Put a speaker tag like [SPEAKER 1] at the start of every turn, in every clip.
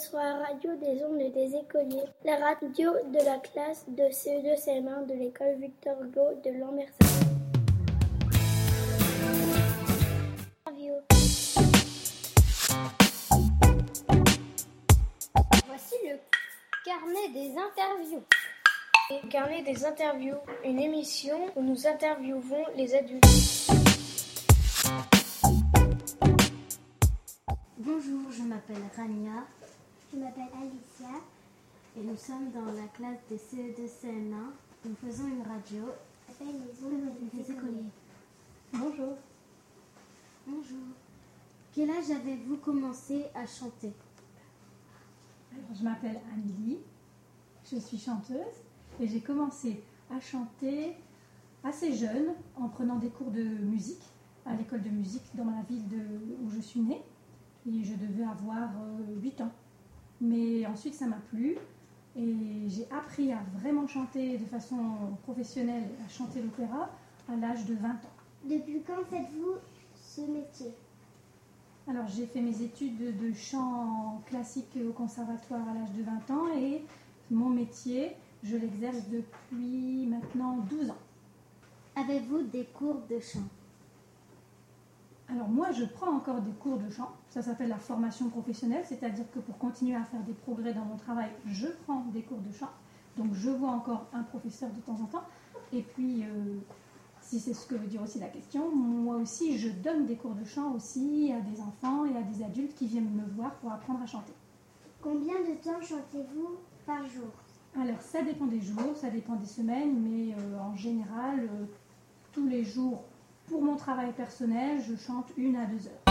[SPEAKER 1] sur la radio des ondes des écoliers, la radio de la classe de CE2 CM1 de l'école Victor Hugo de Lambersart. Voici le carnet des interviews. Le carnet des interviews, une émission où nous interviewons les adultes.
[SPEAKER 2] Bonjour, je m'appelle Rania.
[SPEAKER 3] Je m'appelle Alicia.
[SPEAKER 2] Et nous sommes dans la classe des CE2 CM1. Nous faisons une radio.
[SPEAKER 3] Ça s'appelle les ondes des écoliers.
[SPEAKER 2] Bonjour. Bonjour. Quel âge avez-vous commencé à chanter?
[SPEAKER 4] Alors, je m'appelle Amélie, je suis chanteuse et j'ai commencé à chanter assez jeune en prenant des cours de musique à l'école de musique dans la ville où je suis née. Et je devais avoir 8 ans. Mais ensuite, ça m'a plu et j'ai appris à vraiment chanter de façon professionnelle, à chanter l'opéra à l'âge de 20 ans.
[SPEAKER 3] Depuis quand faites-vous ce métier?
[SPEAKER 4] Alors, j'ai fait mes études de chant classique au conservatoire à l'âge de 20 ans et mon métier, je l'exerce depuis maintenant 12 ans.
[SPEAKER 2] Avez-vous des cours de chant?
[SPEAKER 4] Alors moi, je prends encore des cours de chant, ça s'appelle la formation professionnelle, c'est-à-dire que pour continuer à faire des progrès dans mon travail, je prends des cours de chant. Donc je vois encore un professeur de temps en temps. Et puis, si c'est ce que veut dire aussi la question, moi aussi, je donne des cours de chant aussi à des enfants et à des adultes qui viennent me voir pour apprendre à chanter.
[SPEAKER 3] Combien de temps chantez-vous par jour?
[SPEAKER 4] Alors ça dépend des jours, ça dépend des semaines, mais en général, tous les jours, pour mon travail personnel, je chante 1 à 2 heures.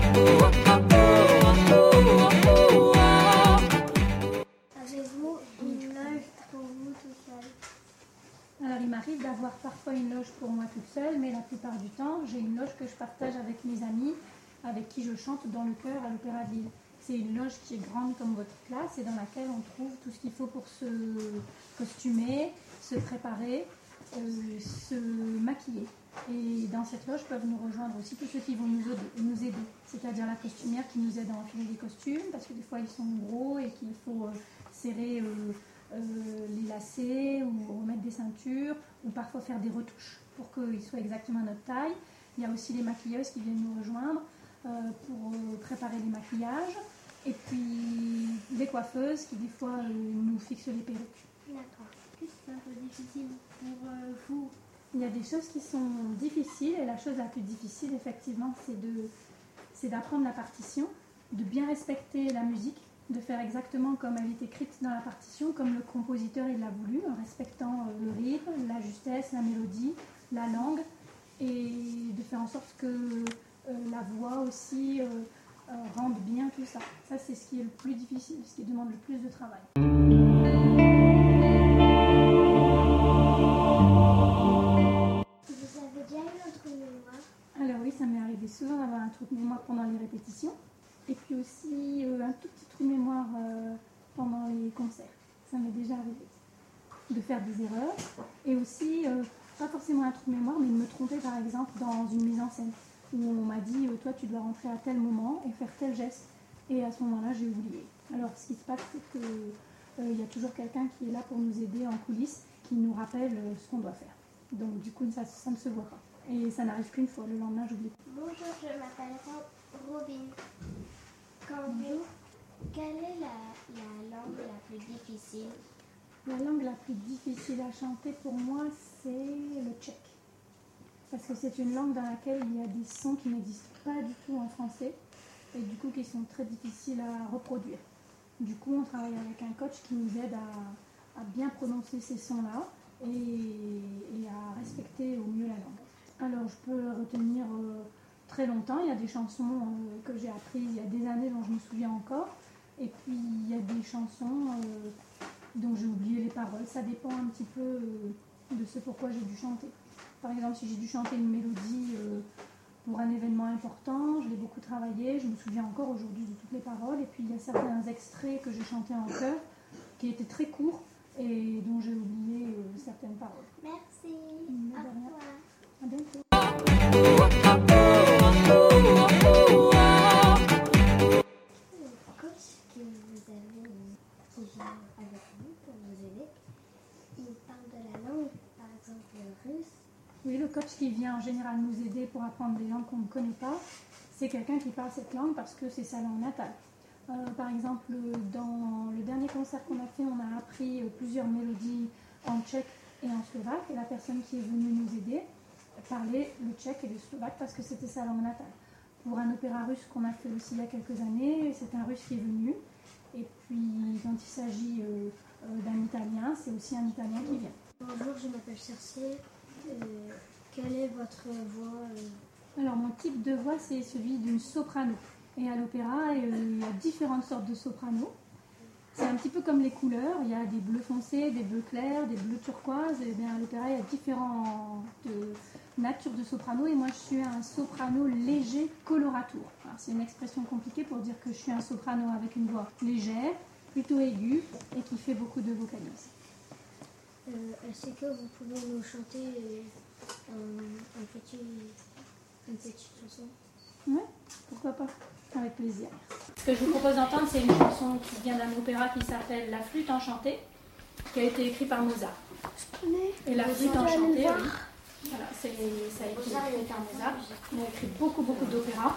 [SPEAKER 3] Avez-vous une loge pour vous tout seul?
[SPEAKER 4] Alors il m'arrive d'avoir parfois une loge pour moi toute seule, mais la plupart du temps, j'ai une loge que je partage avec mes amis, avec qui je chante dans le chœur à l'Opéra de Lille. C'est une loge qui est grande comme votre classe et dans laquelle on trouve tout ce qu'il faut pour se costumer, se préparer, se maquiller. Et dans cette loge peuvent nous rejoindre aussi tous ceux qui vont nous aider, c'est-à-dire la costumière qui nous aide à enfiler les costumes, parce que des fois ils sont gros et qu'il faut serrer les lacets ou remettre des ceintures, ou parfois faire des retouches pour qu'ils soient exactement à notre taille. Il y a aussi les maquilleuses qui viennent nous rejoindre pour préparer les maquillages, et puis les coiffeuses qui des fois nous fixent les perruques.
[SPEAKER 3] D'accord. Qu'est-ce qui est un peu difficile pour vous?
[SPEAKER 4] Il y a des choses qui sont difficiles, et la chose la plus difficile, effectivement, c'est d'apprendre la partition, de bien respecter la musique, de faire exactement comme elle est écrite dans la partition, comme le compositeur il l'a voulu, en respectant le rythme, la justesse, la mélodie, la langue, et de faire en sorte que la voix aussi rende bien tout ça. Ça, c'est ce qui est le plus difficile, ce qui demande le plus de travail. Alors oui, ça m'est arrivé souvent d'avoir un trou de mémoire pendant les répétitions, et puis aussi un tout petit trou de mémoire pendant les concerts. Ça m'est déjà arrivé de faire des erreurs, et aussi, pas forcément un trou de mémoire, mais de me tromper par exemple dans une mise en scène, où on m'a dit toi tu dois rentrer à tel moment et faire tel geste, et à ce moment-là j'ai oublié. Alors ce qui se passe, c'est qu'il y a toujours quelqu'un qui est là pour nous aider en coulisses, qui nous rappelle ce qu'on doit faire. Donc du coup ça ne se voit pas. Et ça n'arrive qu'une fois, le lendemain j'oublie.
[SPEAKER 3] Bonjour, je m'appelle Robin. Quelle est la langue la plus difficile?
[SPEAKER 4] La langue la plus difficile à chanter pour moi, c'est le tchèque. Parce que c'est une langue dans laquelle il y a des sons qui n'existent pas du tout en français, et du coup qui sont très difficiles à reproduire. Du coup, on travaille avec un coach qui nous aide à bien prononcer ces sons-là et à respecter au mieux la langue. Alors, je peux retenir très longtemps. Il y a des chansons que j'ai apprises il y a des années dont je me souviens encore. Et puis, il y a des chansons dont j'ai oublié les paroles. Ça dépend un petit peu de ce pourquoi j'ai dû chanter. Par exemple, si j'ai dû chanter une mélodie pour un événement important, je l'ai beaucoup travaillé. Je me souviens encore aujourd'hui de toutes les paroles. Et puis, il y a certains extraits que j'ai chantés en chœur qui étaient très courts et dont j'ai oublié certaines paroles.
[SPEAKER 3] Merci.
[SPEAKER 4] Au
[SPEAKER 3] revoir.
[SPEAKER 4] À bientôt.
[SPEAKER 3] Coach que vous avez
[SPEAKER 4] Oui, le coach qui vient en général nous aider pour apprendre des langues qu'on ne connaît pas, c'est quelqu'un qui parle cette langue parce que c'est sa langue natale. Par exemple, dans le dernier concert qu'on a fait, on a appris plusieurs mélodies en tchèque et en slovaque, et la personne qui est venue nous aider parlait le tchèque et le slovaque parce que c'était sa langue natale. Pour un opéra russe qu'on a fait aussi il y a quelques années, c'est un russe qui est venu, et puis quand il s'agit d'un italien, c'est aussi un italien qui vient.
[SPEAKER 3] Bonjour, je m'appelle Cercé. Quelle est votre voix
[SPEAKER 4] Alors mon type de voix, c'est celui d'une soprano. Et à l'opéra, il y a différentes sortes de soprano. C'est un petit peu comme les couleurs, il y a des bleus foncés, des bleus clairs, des bleus turquoises. Et bien à l'opéra, il y a différentes natures de soprano, et moi je suis un soprano léger coloratour. Alors c'est une expression compliquée pour dire que je suis un soprano avec une voix légère, plutôt aiguë, et qui fait beaucoup de vocalises.
[SPEAKER 3] Est-ce que vous pouvez nous chanter une petite chanson?
[SPEAKER 4] Oui, pourquoi pas, avec plaisir. Ce que je vous propose d'entendre, c'est une chanson qui vient d'un opéra qui s'appelle La Flûte enchantée, qui a été écrite par Mozart. Et La Flûte enchantée, oui. Voilà, ça a été écrit par Mozart. Il a écrit beaucoup d'opéras.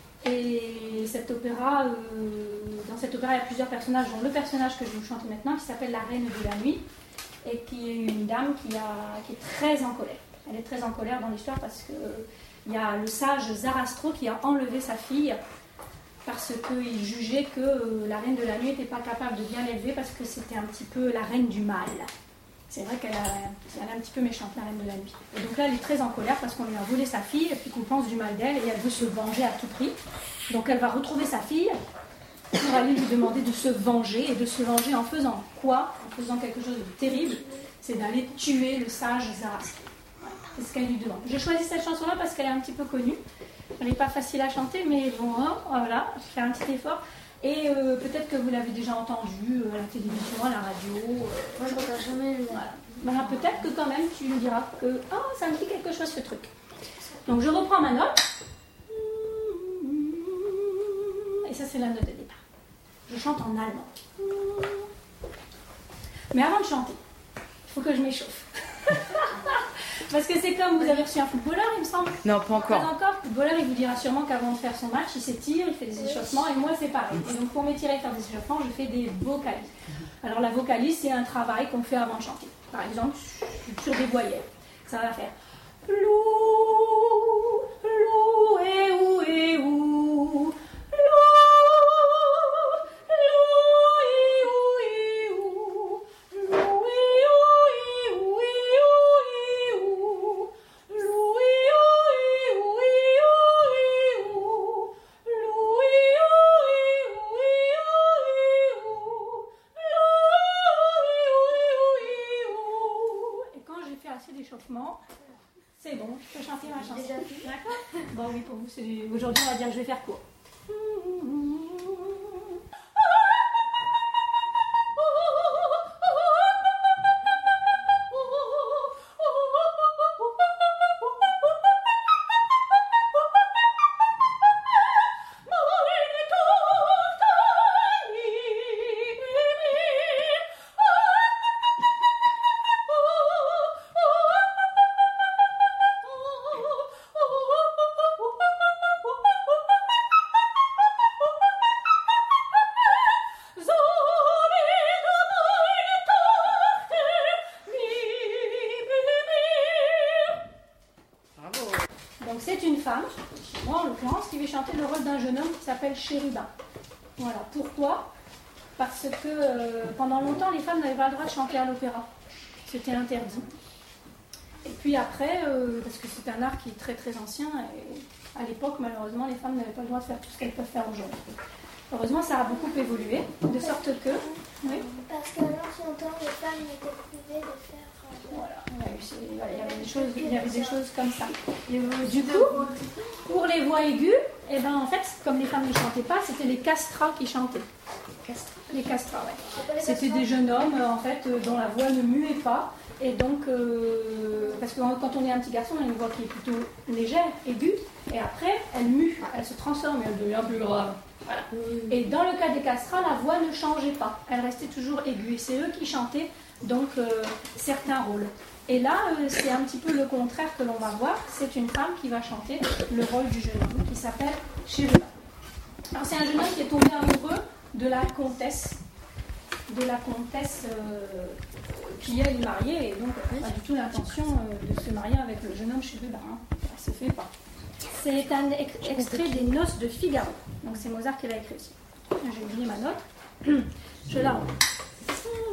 [SPEAKER 4] Et cet opéra, dans cet opéra, il y a plusieurs personnages, dont le personnage que je vais vous chanter maintenant, qui s'appelle la Reine de la Nuit, et qui est une dame qui est très en colère. Elle est très en colère dans l'histoire parce qu'il y a le sage Zarastro qui a enlevé sa fille parce qu'il jugeait que la Reine de la Nuit n'était pas capable de bien l'élever parce que c'était un petit peu la reine du mal. C'est vrai qu'elle est un petit peu méchante, la Reine de la Nuit. Et donc là, elle est très en colère parce qu'on lui a volé sa fille et puis qu'on pense du mal d'elle et elle veut se venger à tout prix. Donc elle va retrouver sa fille pour aller lui demander de se venger. Et de se venger en faisant quoi? En faisant quelque chose de terrible, c'est d'aller tuer le sage Zarastro. C'est ce qu'elle lui demande. J'ai choisi cette chanson-là parce qu'elle est un petit peu connue. Elle n'est pas facile à chanter, mais bon, voilà, je fais un petit effort. Et peut-être que vous l'avez déjà entendu à la télévision, à la radio.
[SPEAKER 3] Moi, je ne regarde jamais.
[SPEAKER 4] Voilà, peut-être que quand même, tu me diras que ça me dit quelque chose ce truc. Donc, je reprends ma note. Et ça, c'est la note de départ. Je chante en allemand. Mais avant de chanter, il faut que je m'échauffe. Parce que c'est comme vous avez reçu un footballeur, il me semble.
[SPEAKER 5] Non, pas encore.
[SPEAKER 4] Pas encore. Le footballeur, il vous dira sûrement qu'avant de faire son match, il s'étire, il fait des échauffements, et moi, c'est pareil. Et donc, pour m'étirer et faire des échauffements, je fais des vocalises. Alors, la vocalise, c'est un travail qu'on fait avant de chanter. Par exemple, sur des voyelles. Ça va faire lou, lou, et ou, et ou. C'est bon, je peux chanter ma chanson. D'accord? Bon oui, pour vous, aujourd'hui on va dire que je vais faire court. Donc c'est une femme, moi en l'occurrence, qui va chanter le rôle d'un jeune homme qui s'appelle Chérubin. Voilà, pourquoi? Parce que pendant longtemps, les femmes n'avaient pas le droit de chanter à l'opéra. C'était interdit. Et puis après, parce que c'est un art qui est très très ancien, et à l'époque, malheureusement, les femmes n'avaient pas le droit de faire tout ce qu'elles peuvent faire aujourd'hui. Heureusement, ça a beaucoup évolué, de sorte que... Oui.
[SPEAKER 3] Parce qu'à l'ancien temps, les femmes étaient privées de faire...
[SPEAKER 4] Voilà, il y avait des choses comme ça. Et, du coup, pour les voix aiguës, eh ben, en fait, comme les femmes ne chantaient pas, c'était les castrats qui chantaient. Les castrats, ouais. C'était des jeunes hommes, en fait, dont la voix ne muait pas. Et donc, parce que quand on est un petit garçon, on a une voix qui est plutôt légère, aiguë, et après, elle mue, elle se transforme et elle devient plus grave. Voilà. Et dans le cas des castrats, la voix ne changeait pas, elle restait toujours aiguë. Et c'est eux qui chantaient donc certains rôles. Et là, c'est un petit peu le contraire que l'on va voir. C'est une femme qui va chanter le rôle du jeune homme, qui s'appelle Sheridan. Alors c'est un jeune homme qui est tombé amoureux de la comtesse qui elle est mariée, et donc pas du tout l'intention de se marier avec le jeune homme Sheridan. Ça ne se fait pas. C'est un extrait des Noces de Figaro. Donc c'est Mozart qui l'a écrit aussi. J'ai oublié ma note. Je la remets.